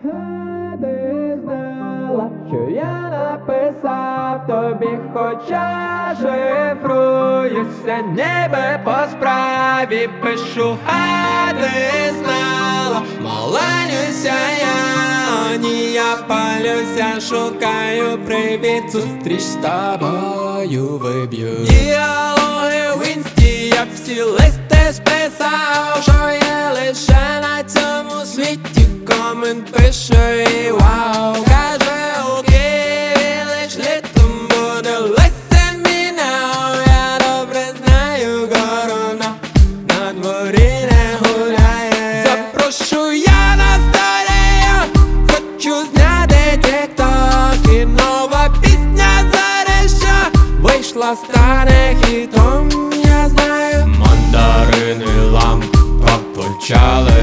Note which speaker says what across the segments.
Speaker 1: Ти знала, що я написав тобі, хоча шифруюся, ніби по справі пишу. А ти знала, маленюся я, ні, я палюся, шукаю привід, зустріч з тобою виб'ю. Діалоги в інсті, я всі листи списав, що є лише на цьому світі. Комент пише і вау, каже у Києві лиш літом буде listen me now. Я добре знаю, корона на дворі не гуляє. Запрошую я на старію, хочу зняти тік-ток, і нова пісня зареща вийшла, стане хітом, я знаю. Мандарини лампа почали.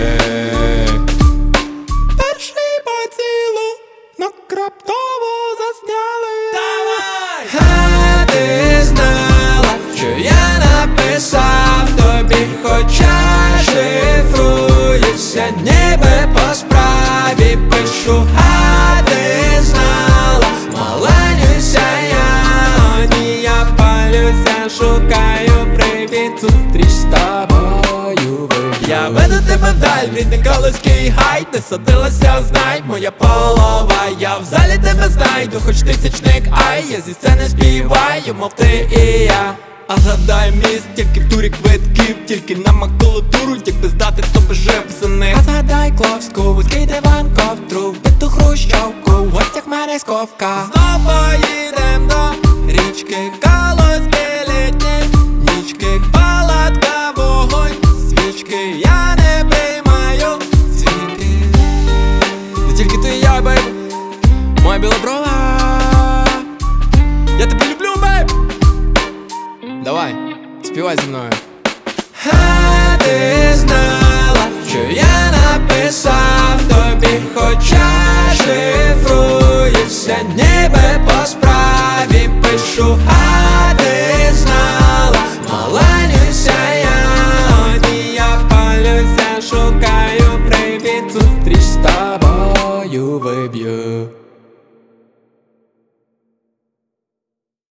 Speaker 1: Раптово засняли. Давай! А ти знала, що я написав тобі, хоча шифруюся, ніби по справі пишу. А ти знала, маленюся я, ні, я палюся, шукаю привід, зустріч з тобою. Я веду тебе вдаль, рідний Калузький гай, ти садилася, знай, моя полова. Я в залі тебе знайду, хоч тисячник, ай, я зі сцени співаю, мов ти і я. А згадай міст, тільки в турі квитків, тільки на макулатуру, якби здати, то би жив за них. А згадай Кловську, вузький диван, ковтру, вбиту хрущовку, в гостях мене сковка. Знов поїдем до річки Калузькі літні, нічки, палатка, вогонь, свічки, я не приймаю світи. Не тільки ти і я, бейб, моя білоброва, я тебе люблю, бейб. Давай, співай зі мною. А ти знала, що я написав тобі, хоча шифруюся, ніби